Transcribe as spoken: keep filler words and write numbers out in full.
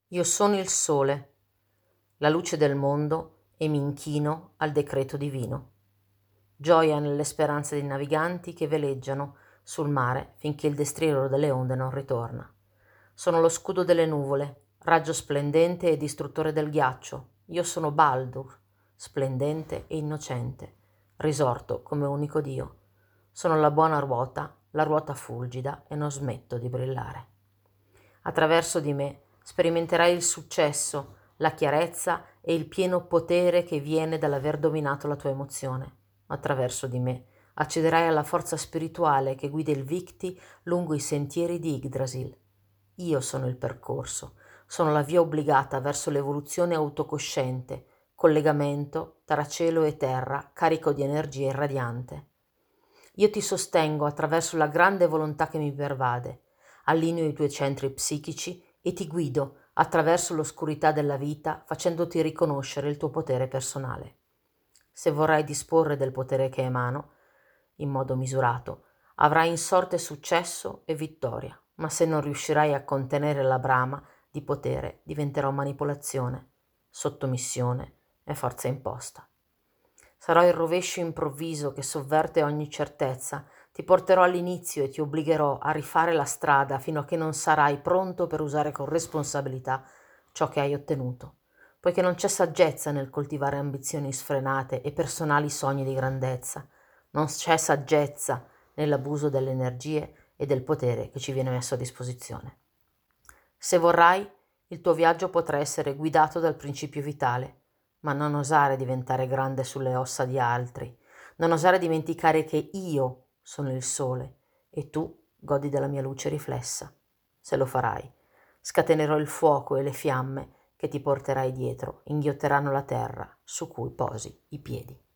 Io sono il sole, la luce del mondo, e mi inchino al decreto divino. Gioia nelle speranze dei naviganti che veleggiano sul mare finché il destriero delle onde non ritorna. Sono lo scudo delle nuvole, raggio splendente e distruttore del ghiaccio. Io sono Baldur, splendente e innocente, risorto come unico Dio. Sono la buona ruota, la ruota fulgida, e non smetto di brillare. Attraverso di me sperimenterai il successo, la chiarezza e il pieno potere che viene dall'aver dominato la tua emozione. Attraverso di me accederai alla forza spirituale che guida il Victi lungo i sentieri di Yggdrasil. Io sono il percorso, sono la via obbligata verso l'evoluzione autocosciente, collegamento tra cielo e terra carico di energia irradiante. Io ti sostengo attraverso la grande volontà che mi pervade, allineo i tuoi centri psichici e ti guido attraverso l'oscurità della vita facendoti riconoscere il tuo potere personale. Se vorrai disporre del potere che emano, in modo misurato, avrai in sorte successo e vittoria, ma se non riuscirai a contenere la brama di potere, diventerò manipolazione, sottomissione e forza imposta. Sarò il rovescio improvviso che sovverte ogni certezza, ti porterò all'inizio e ti obbligherò a rifare la strada fino a che non sarai pronto per usare con responsabilità ciò che hai ottenuto, poiché non c'è saggezza nel coltivare ambizioni sfrenate e personali sogni di grandezza, non c'è saggezza nell'abuso delle energie e del potere che ci viene messo a disposizione. Se vorrai, il tuo viaggio potrà essere guidato dal principio vitale, ma non osare diventare grande sulle ossa di altri, non osare dimenticare che io sono il sole e tu godi della mia luce riflessa. Se lo farai, scatenerò il fuoco e le fiamme che ti porterai dietro, inghiotteranno la terra su cui posi i piedi.